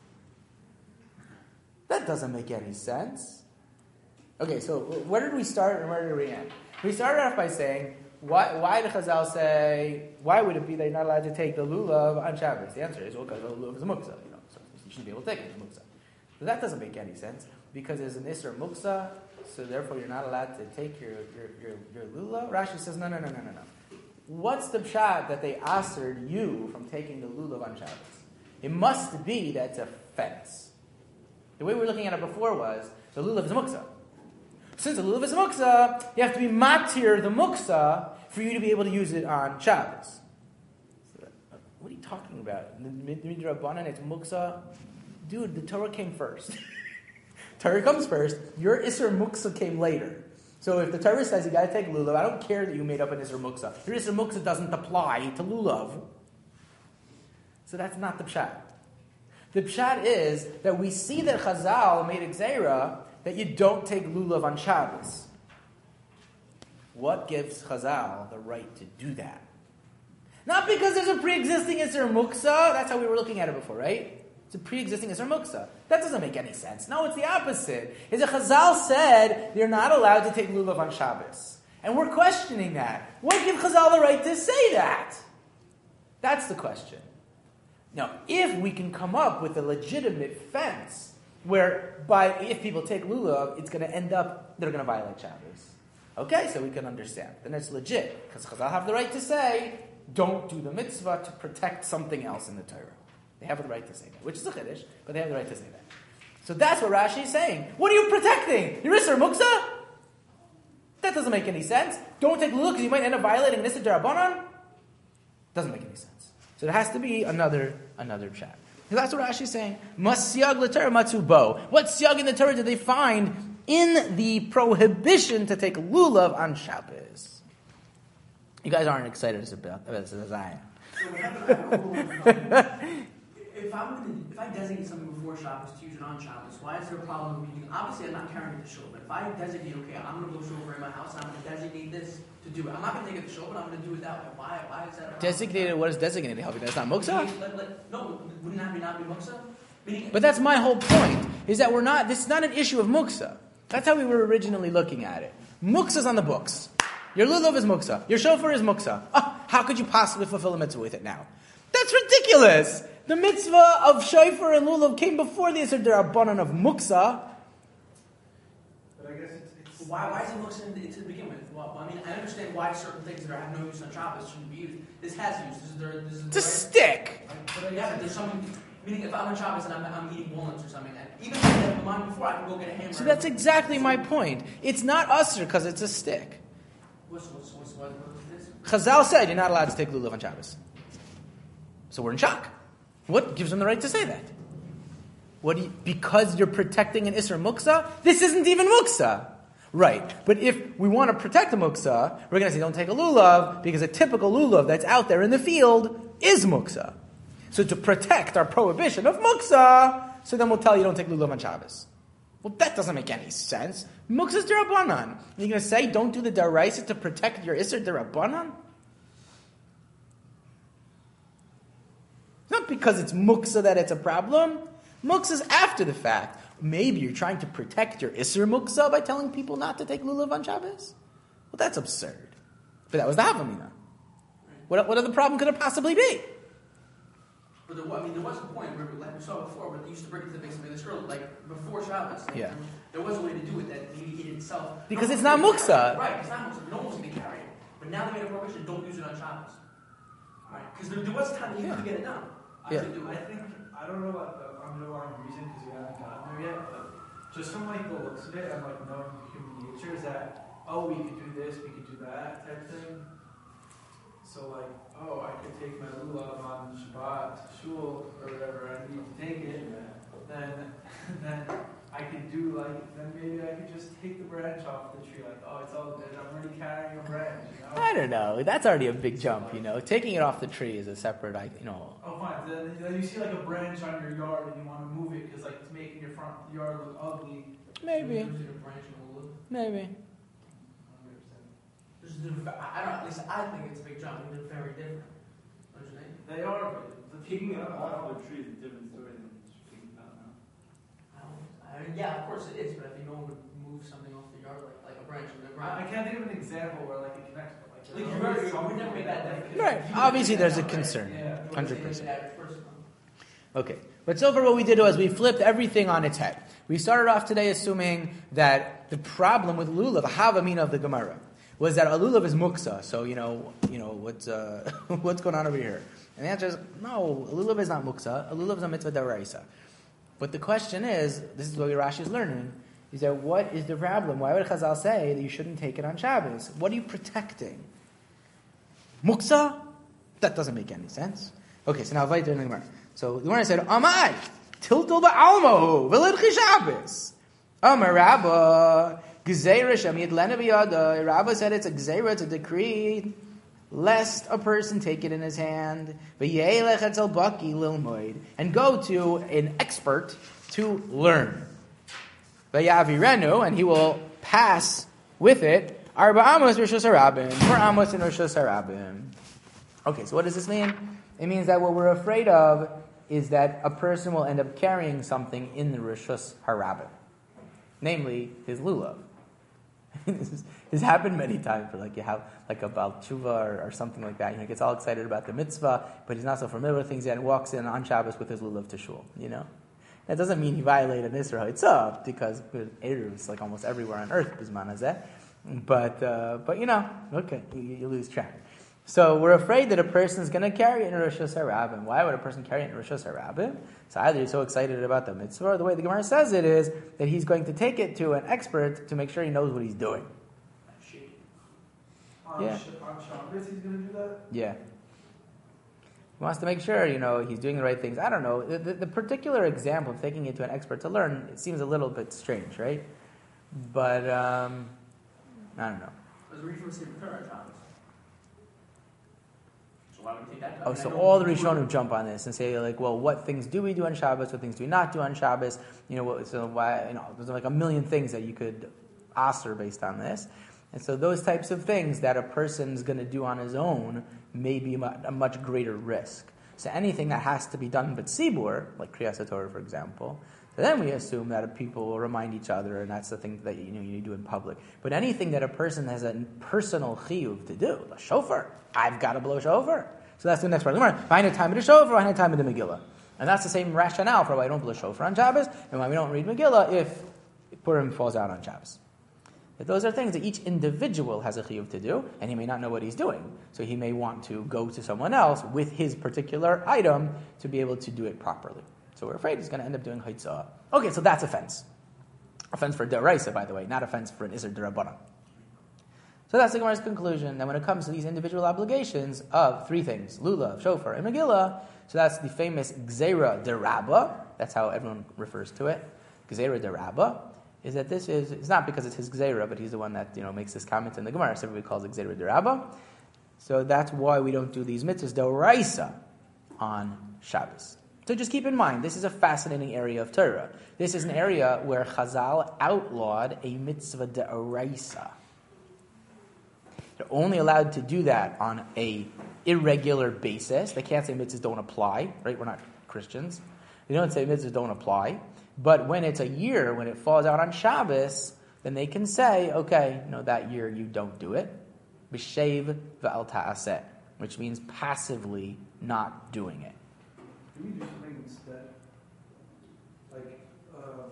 That doesn't make any sense. Okay, so where did we start and where did we end? We started off by saying, why, why did Chazal say, why would it be that you're not allowed to take the lulav on Shabbos? The answer is, well, because the lulav is a muksa. You know, so you shouldn't be able to take it as muksa. But that doesn't make any sense, because there's an isser muksa, so therefore you're not allowed to take your, your, your, your lulav. Rashi says, no, no, no, no, no, no. What's the pshat that they asered you from taking the lulav on Shabbos? It must be that it's a fence. The way we were looking at it before was, the lulav is a muksa. Since the lulav is a muksa, you have to be matir the muksa for you to be able to use it on Shabbos. So, what are you talking about? The midrabanan, it's muksa. Dude, the Torah came first. Torah comes first. Your isser muksa came later. So if the Torah says you got to take lulav, I don't care that you made up an isser muksa. Your isser muksa doesn't apply to lulav. So So that's not the pshat. The pshat is that we see that Chazal made a gzeira that you don't take lulav on Shabbos. What gives Chazal the right to do that? Not because there's a pre-existing Isser Muksa. That's how we were looking at it before, right? It's a pre-existing Isser Muksa. That doesn't make any sense. No, it's the opposite. Is that Chazal said you're not allowed to take lulav on Shabbos. And we're questioning that. What gives Chazal the right to say that? That's the question. Now, if we can come up with a legitimate fence where by if people take lulav, it's going to end up, they're going to violate Shabbos. Okay, so we can understand. Then it's legit. Because Chazal have the right to say, don't do the mitzvah to protect something else in the Torah. They have the right to say that, which is a chiddush, but they have the right to say that. So that's what Rashi is saying. What are you protecting? Your Isser Muksa? That doesn't make any sense. Don't take lulav because you might end up violating an Isser Derabanan. Doesn't make any sense. So there has to be another another chat. So that's what Rashi is saying. Masyag l'Torah matzubo. What syag in the Torah did they find in the prohibition to take lulav on Shabbos? You guys aren't excited about this as I am. If I'm gonna, if I designate something before Shabbos to use it on Shabbos, why is there a problem with using? Obviously, I'm not carrying it to shul, but if I designate, okay, I'm going to go shul in my house, and I'm going to designate this to do it. I'm not going to take it to shul, but I'm going to do it that way. Why? Why is that? A problem? Designated? What is designated? Help you? That's not muksa. Like, like, no, wouldn't that be not be muksa? Meaning, but that's my whole point. Is that we're not. This is not an issue of muksa. That's how we were originally looking at it. Muksa's on the books. Your lulav is muksa. Your shofar is muksa. Oh, how could you possibly fulfill a mitzvah with it now? That's ridiculous. The mitzvah of shofar and lulav came before the Isser Derabanan of muksa. But I guess it's, it's why, why is it muksa to begin with? Well, I mean, I understand why certain things that have no use on Shabbos shouldn't be used. This has use. This is there. This is It's a right. stick. But yeah, but there's something. Meaning, if I'm on Shabbos and I'm, I'm eating walnuts or something, and even if I have mine before, I can go get a hamburger. So that's exactly my point. It's not usher because it's a stick. What's what's what's what is this? Chazal said you're not allowed to take lulav on Shabbos. So we're in shock. What gives them the right to say that? What do you, because you're protecting an Isser Muksa? This isn't even Muksa. Right. But if we want to protect a Muksa, we're going to say don't take a lulav because a typical lulav that's out there in the field is Muksa. So to protect our prohibition of Muksa, so then we'll tell you don't take lulav on Shabbos. Well, that doesn't make any sense. Muksa is Derabanan. You're going to say don't do the Daraisa to protect your Isser Derabanan? Not because it's muksa that it's a problem. Muksa is after the fact. Maybe you're trying to protect your Isser muksa by telling people not to take lulav on Shabbos. Well, that's absurd. But that was the Havamina. What, what other problem could it possibly be? But there, I mean, there was a point where, like we saw before, where they used to bring it to the base of this girl, like before Shabbos. Like, Yeah. There was a way to do it that maybe it itself. Because no it's not muksa. Right, it's not muksa. No one's going to carry it. But now they made a prohibition, don't use it on Shabbos. Right? Because there, there was time that you Yeah. could get it done. Yeah. I think, I don't know what the underlying reason, because we haven't gotten there yet, but just from like the looks of it and like knowing human nature is that, oh, we could do this, we could do that type thing. So like, oh, I could take my lulav on Shabbat to shul or whatever, I need to take it, then, then I could do like, then maybe I could just take the branch off the tree, like, oh, it's all good, I'm already carrying a branch, you know? I don't know. That's already a big jump, you know. Taking it off the tree is a separate, you know. Oh, fine. Then, then you see like a branch on your yard and you want to move it because like it's making your front yard look ugly. Maybe. Using a branch and a wood. Maybe. This is the- I I don't. At least I think it's a big jump. They're very different. Don't you think? They are, but the Taking it I off don't- of a tree is a different story than just picking it out now. I don't, I mean, yeah, of course it is. But I think no one would move something off the yard like, like a branch on the I, I ground. can't think of an example where like it connects. But, like, Like, there's you always very- you something would never make that like, difference. Right. You Obviously, there's a would say concern. Yeah. one Hundred hundred percent. percent. Okay. But so far what we did was we flipped everything on its head. We started off today assuming that the problem with lulav, the havamina of the Gemara, was that a lulav is muksa. So, you know, you know what's uh, what's going on over here? And the answer is, no, a lulav is not muksa. A lulav is a mitzvah daraisa. But the question is, this is what Rashi is learning, is that what is the problem? Why would Chazal say that you shouldn't take it on Shabbos? What are you protecting? Muksa? That doesn't make any sense. Okay, so now weiter in the Gemara. So the Gemara said, Amai, tiltul ba'almahu, v'lidchi Shabbos. Amar Rabba, gzeira shem yidlena b'yada. Rabba said it's a gzeira, it's a decree. lest a person take it in his hand, v'yelech etzel baki lilmoid, and go to an expert to learn. V'yavirenu, and he will pass with it, arba amos rishus harabim, four amos in rishus harabim. Okay, so what does this mean? It means that what we're afraid of is that a person will end up carrying something in the rishus harabim, namely his lulav. this, is, this happened many times. For like you have like a Baal Tshuva or, or something like that. You know, he gets all excited about the mitzvah, but he's not so familiar with things yet, and walks in on Shabbos with his lulav to shul. You know, that doesn't mean he violated Isra Haitzah, because Eruv is like almost everywhere on earth bisman hazeh. But uh, but you know, okay, you, you lose track. So we're afraid that a person is going to carry it in Rishus Harabim. Why would a person carry it in Rishus Harabim? So either he's so excited about the mitzvah, or the way the Gemara says it is that he's going to take it to an expert to make sure he knows what he's doing. On Yeah. Sh- on Shabbos, he's going to do that? Yeah. He wants to make sure, you know, he's doing the right things. I don't know. The, the, the particular example of taking it to an expert to learn, it seems a little bit strange, right? But, um, I don't know. There's a read from Sefer Torah on Shabbos. So why would we take that? I Oh, mean, I so know all the we- Rishonim jump on this and say, like, well, what things do we do on Shabbos? What things do we not do on Shabbos? You know, what, so why? You know, there's like a million things that you could answer based on this. And so those types of things that a person's going to do on his own may be a much greater risk. So anything that has to be done but Sibur, like Kriyas HaTorah, for example, then we assume that people will remind each other, and that's the thing that you know you do in public. But anything that a person has a personal chiyuv to do, a shofar, I've got to blow shofar. So that's the next part of the Gemara. Find a time of the shofar, find a time of the Megillah. And that's the same rationale for why I don't blow shofar on Shabbos, and why we don't read Megillah if Purim falls out on Shabbos. That those are things that each individual has a chiyuv to do, and he may not know what he's doing. So he may want to go to someone else with his particular item to be able to do it properly. So we're afraid he's going to end up doing haitzah. Okay, so that's offense. Offense for deraisa, by the way, not offense for an iser derabbanan. So that's the Gemara's conclusion. That when it comes to these individual obligations of three things, lulav, shofar, and megillah, so that's the famous gzeira derabba. That's how everyone refers to it. Gzeira derabba. Is that this is, it's not because it's his gzeira, but he's the one that, you know, makes this comment in the Gemara, so everybody calls it gzeira derabba. So that's why we don't do these mitzvahs deraisa on Shabbos. So just keep in mind, this is a fascinating area of Torah. This is an area where Chazal outlawed a mitzvah deraisa. They're only allowed to do that on a irregular basis. They can't say mitzvahs don't apply, right? We're not Christians. They don't say mitzvahs don't apply. But when it's a year, when it falls out on Shabbos, then they can say, okay, you know, that year you don't do it. B'shev v'al ta'aseh, which means passively not doing it. Can we do something instead? Like, um,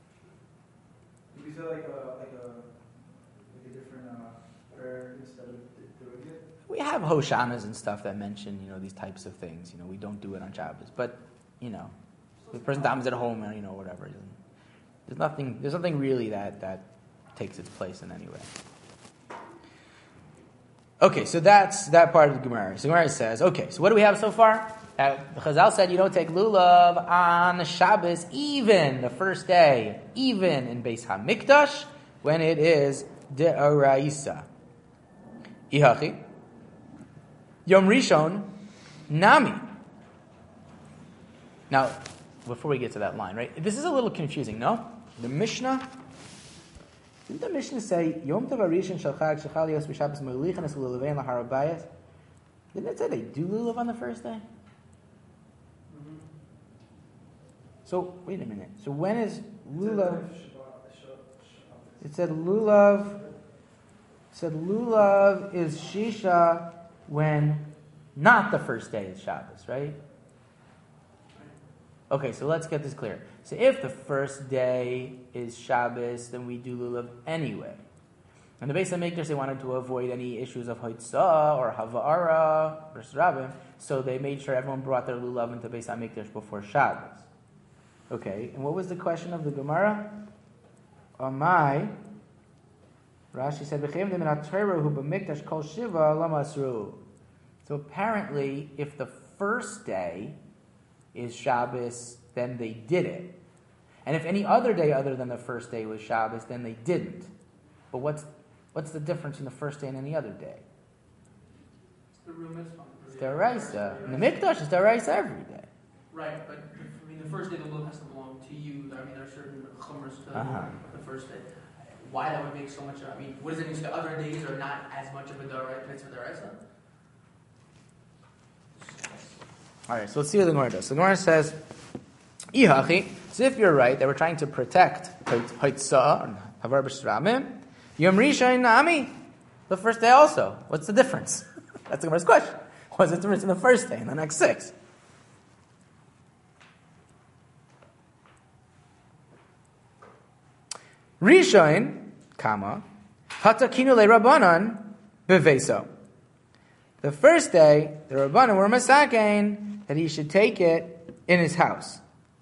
we say like a, like a, like a different uh, prayer instead of doing it? We have Hoshanas and stuff that mention, you know, these types of things. You know, we don't do it on Shabbos. But, you know, the person comes at home and, you know, whatever. There's nothing, there's nothing really that, that takes its place in any way. Okay, so that's that part of the Gemara. So Gemara says, okay, so what do we have so far? Uh, Chazal said you don't take lulav on Shabbos, even the first day, even in Beis HaMikdash, when it is de'oraisa. Ihachi. Yom Rishon, nami. Now, before we get to that line, right? This is a little confusing, no? The Mishnah, didn't the Mishnah say, Yom Tov HaRishon shel Chag shechal yos b'Shabbos me'ulichan es l'lulevein l'har habayis? Didn't it say they do lulav on the first day? Mm-hmm. So, wait a minute. So when is lulav? It said lulav, it said lulav is shisha when not the first day is Shabbos, right? Okay, so let's get this clear. So if the first day is Shabbos, then we do lulav anyway. And the Beis HaMikdash, they wanted to avoid any issues of hoitzah or hava'ara versus rabbim, so they made sure everyone brought their lulav into Beis HaMikdash before Shabbos. Okay, and what was the question of the Gemara? Amai, Rashi said, "V'chayim min ha-Torah hu b'mikdash kol shiva lo masru." So apparently, if the first day is Shabbos, then they did it. And if any other day other than the first day was Shabbos, then they didn't. But what's what's the difference in the first day and any other day? real mitzvah. It's deraisa. In the mikdash, it's deraisa every day. Right, but I mean, the first day the load has to belong to you. I mean, there are certain chumras to Uh-huh. the first day. Why that would make so much? I mean, what does it mean? The other days are not as much of a deraisa mitzvah deraisa. All right, so let's see what the Gemara does. So the Gemara says, "Ihachi." So if you're right, they were trying to protect Haitzah and Havar B'Shramim. Yom Rishon Nami, the first day also. What's the difference? That's the Gemara's question. What's the difference in the first day and the next six? Rishon, comma, Hatakinu le Rabbanan beveso. The first day, the Rabbanan were masakein that he should take it in his house.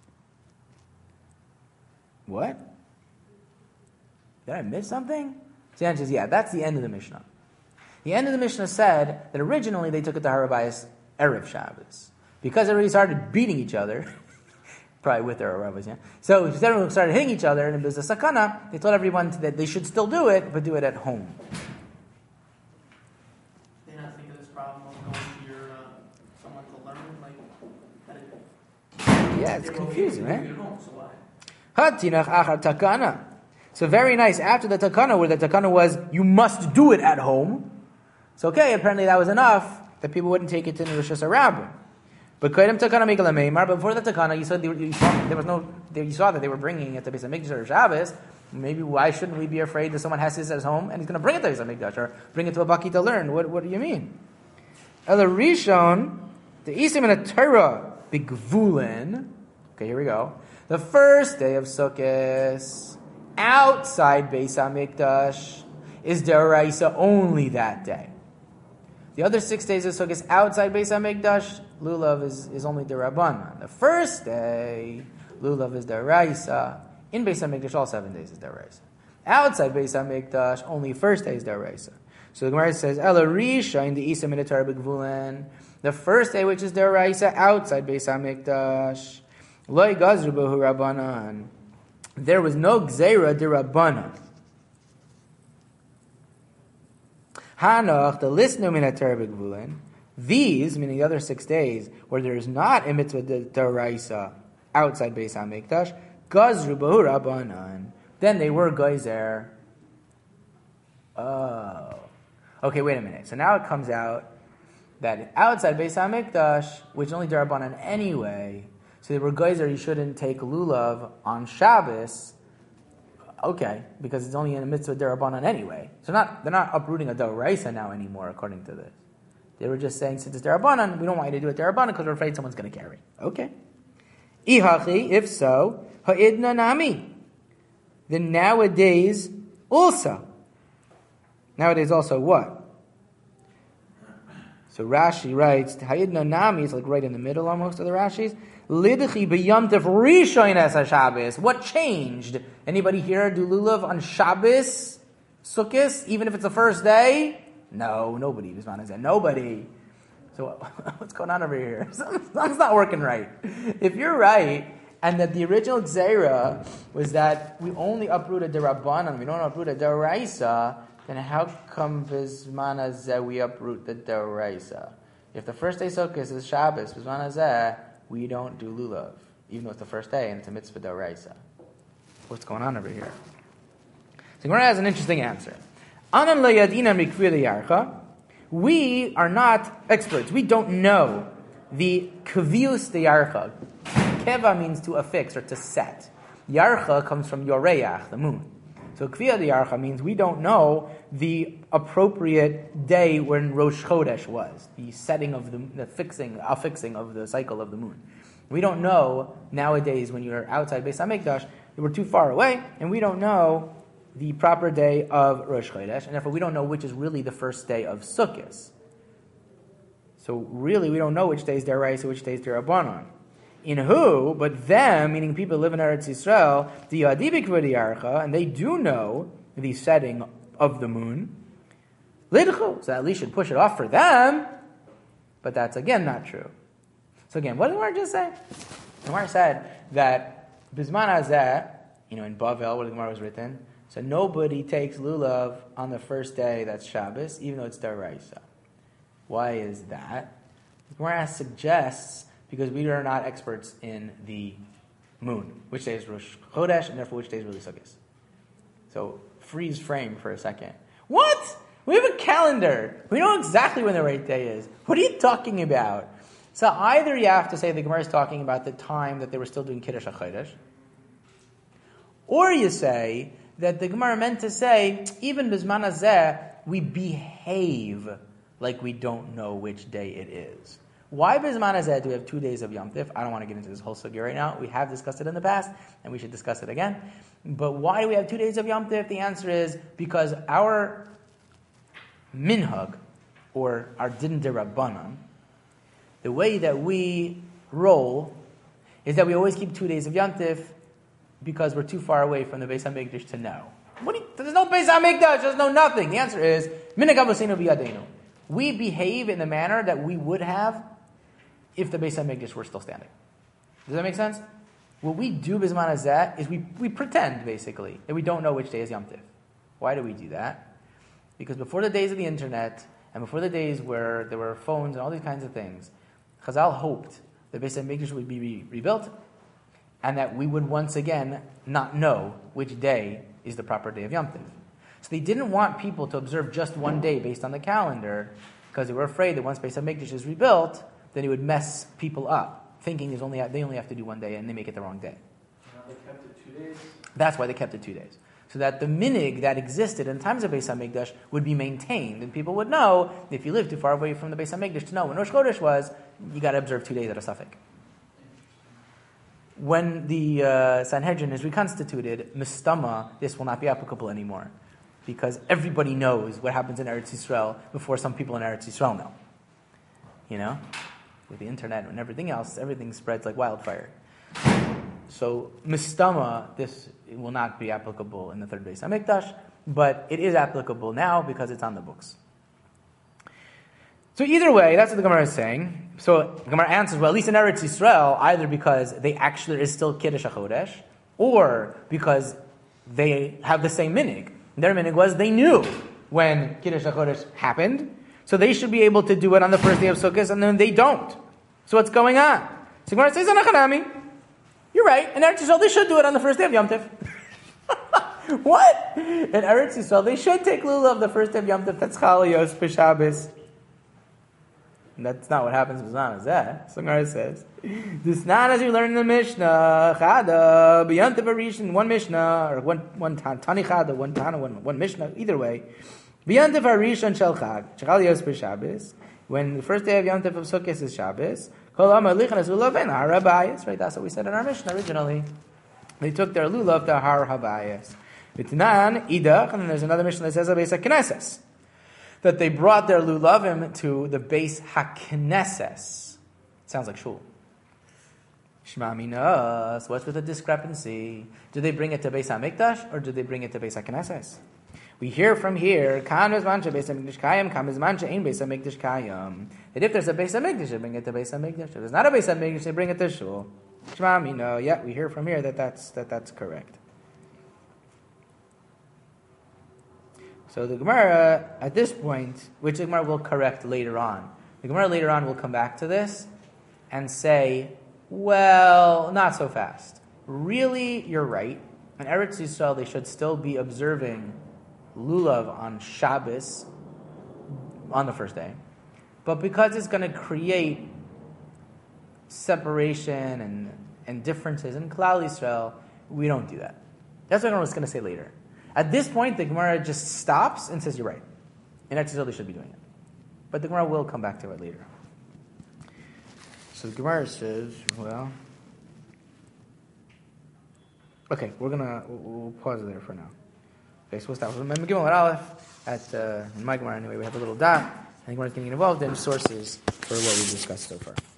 What? Did I miss something? So the answer is yeah, that's the end of the Mishnah. The end of the Mishnah said that originally they took it to Harabayas Erev Shabbos. Because everybody started beating each other, probably with their rabbis, yeah. So instead everyone started hitting each other, and it was a sakana. They told everyone that they should still do it, but do it at home. They not think of this problem of going to your uh, someone to learn, like that it, Yeah, it's confusing, right? at home, so why? Hatinach achar takana. So very nice. After the takana, where the takana was, you must do it at home. So okay, apparently that was enough that people wouldn't take it to the Rosh Hashanah. But Kaidem takana mikal meimar. But before the takana, you said they were, you saw, there was no. You saw that they were bringing it to Beis Hamikdash or Shabbos. Maybe why shouldn't we be afraid that someone has this at his home and he's going to bring it to Beis Hamikdash or bring it to a baki to learn? What What do you mean? Ela Rishon, the isim in a Torah bigvulen. Okay, here we go. The first day of Sukkot, outside Beis Hamikdash, is deraisa only that day. The other six days of Sukkot outside Beis Hamikdash, lulav is, is only derabanan. The first day, lulav is deraisa. In Beis Hamikdash, all seven days is deraisa. Outside Beis Hamikdash, only first day is deraisa. So the Gemara says, Ela Risha in the Isa Minotar B'Gvulen. The first day, which is deraisa, outside Beis Hamikdash. Loi gazru b'hu rabbanan. There was no gzeira d'Rabbanan. Hanach, the listnu min haTorah b'Gvulen. These, meaning the other six days, where there is not a mitzvah d'Oraisa outside Beis Hamikdash, gazru b'hu rabbanan. Then they were geyser. Oh. Okay, wait a minute. So now it comes out that outside Beis Hamikdash, which is only d'Rabbanan anyway, so they were geyser, you shouldn't take lulav on Shabbos. Okay, because it's only in a mitzvah d'Rabbanan anyway. So not they're not uprooting a d'Oraisa now anymore, according to this. They were just saying, since it's d'Rabbanan, we don't want you to do it d'Rabbanan because we're afraid someone's going to carry. Okay. Ihachi, if so, ha'idna nami. Then nowadays also. Nowadays also what? So Rashi writes, ha'idna nami is like right in the middle almost of the Rashis. Lidchi b'yamtiv rishoin es haShabbos. What changed? Anybody here do lulav on Shabbos, Sukkot, even if it's the first day? No, nobody. Nobody. So what's going on over here? Something's not working right. If you're right, and that the original Gzeira was that we only uprooted the Rabbanan, we don't uproot the D'Oraisa, then how come Bizman Hazeh we uproot the D'Oraisa? If the first day Sukkot is Shabbos, Bizman Hazeh, we don't do lulav, even though it's the first day and it's a mitzvah d'oraisa. What's going on over here? So Gemara has an interesting answer. Anan layadina mikvir yarcha. We are not experts. We don't know the kvius de yarcha. Keva means to affix or to set. Yarcha comes from yoreach, the moon. So kviyah de yarcha means we don't know the appropriate day when Rosh Chodesh was, the setting of the, the fixing, affixing of the cycle of the moon. We don't know nowadays when you're outside Beis Hamikdash, we're too far away, and we don't know the proper day of Rosh Chodesh, and therefore we don't know which is really the first day of Sukkot. So really, we don't know which day is D'Oraisa, which day is D'Rabbanan. In who, but them, meaning people live in Eretz Yisrael, the Yadibik v'Diyarcha, and they do know the setting of the moon. Lidchu, so at least should push it off for them, but that's again not true. So again, what did Gemara just say? Gemara said that Bizman Hazeh, you know, in Bavel, where the Gemara was written, so nobody takes lulav on the first day that's Shabbos, even though it's D'Oraisa. Why is that? The Gemara suggests because we are not experts in the moon, which day is Rosh Chodesh, and therefore which day is really Sukkot. So freeze frame for a second. What? We have a calendar. We know exactly when the right day is. What are you talking about? So either you have to say the Gemara is talking about the time that they were still doing Kiddush HaChodesh, or you say that the Gemara meant to say, even Bizman Hazeh, we behave like we don't know which day it is. Why Bizman Hazeh do we have two days of Yom Tif? I don't want to get into this whole sugya right now. We have discussed it in the past, and we should discuss it again. But why do we have two days of Yom Tif? The answer is because our minhag, or our din derabbanan, the way that we roll is that we always keep two days of Yom Tif because we're too far away from the Beis HaMikdash to know. What do you, there's no Beis HaMikdash, there's no nothing. The answer is, minhag avosenu biyadenu. We behave in the manner that we would have if the Beis HaMikdash were still standing. Does that make sense? What we do Bizman Hazeh is we, we pretend, basically, that we don't know which day is Yom Tif. Why do we do that? Because before the days of the internet, and before the days where there were phones and all these kinds of things, Chazal hoped that Beis HaMikdash would be re- rebuilt, and that we would once again not know which day is the proper day of Yom Tif. So they didn't want people to observe just one day based on the calendar, because they were afraid that once Beis HaMikdash is rebuilt, then it would mess people up, thinking there's only they only have to do one day and they make it the wrong day. Now they kept it two days? That's why they kept it two days. So that the minig that existed in times of Beis HaMikdash would be maintained, and people would know, if you live too far away from the Beis HaMikdash, to know when Rosh Chodesh was, you got to observe two days at a suffix. When the uh, Sanhedrin is reconstituted, Mistama, this will not be applicable anymore, because everybody knows what happens in Eretz Yisrael before some people in Eretz Yisrael know. You know? With the internet and everything else, everything spreads like wildfire. So, Mistama, this will not be applicable in the third Beis HaMikdash, but it is applicable now because it's on the books. So either way, that's what the Gemara is saying. So the Gemara answers, well, at least in Eretz Yisrael, either because they actually is still Kiddush HaChodesh, or because they have the same minig. Their minig was they knew when Kiddush HaChodesh happened, so they should be able to do it on the first day of Sukkot, and then they don't. So what's going on? So the Gemara says, Anachanami, you're right. In Eretz Yisrael, they should do it on the first day of Yom Tif. What? In Eretz Yisrael, they should take lulav the first day of Yom Tif. That's Chaliyos B'Shabbos. That's not what happens with Bizman Hazeh. So Gemara says, this not as you learn in the Mishnah, Chada, B'Yom Tif Arishin, one Mishnah, or one one Tani Chada, one Tana, one one Mishnah. Either way, B'Yom Tif Arishin Shel Chag, Chaliyos B'Shabbos. When the first day of Yom Tif of Sukkot is Shabbos, Kol Amar Lichan is Lulav and Har Habayis. Right, that's what we said in our Mishnah originally. They took their lulav to Har Habayis. V'Tanan Idach, and then there's another Mishnah that says Beis HaKnesses, that they brought their lulavim to the Beis HaKnesses. Sounds like shul. Shema Minas. What's with the discrepancy? Do they bring it to Beis HaMikdash or do they bring it to Beis HaKnesses? We hear from here, Kan Mizman Beis HaMikdash Kayam, Kan Mizman Ein Beis HaMikdash Kayam. That if there's a Beis HaMikdash, they bring it to Beis HaMikdash. If there's not a Beis HaMikdash, they bring it to shul. Shema Mino. Yeah, we hear from here that that's that that's correct. So the Gemara, at this point, which the Gemara will correct later on, the Gemara later on will come back to this and say, well, not so fast. Really, you're right. In Eretz Yisrael, they should still be observing lulav on Shabbos on the first day. But because it's going to create separation and, and differences in Klal Yisrael, we don't do that. That's what I was going to say later. At this point, the Gemara just stops and says, you're right. In Eretz Yisrael, they should be doing it. But the Gemara will come back to it later. So the Gemara says, well... Okay, we're going to we'll, we'll pause there for now. Okay, so we'll stop. Remember, Gimel and Aleph, at, uh, in my Gemara anyway, we have a little dot. I think we're getting involved in sources for what we discussed so far.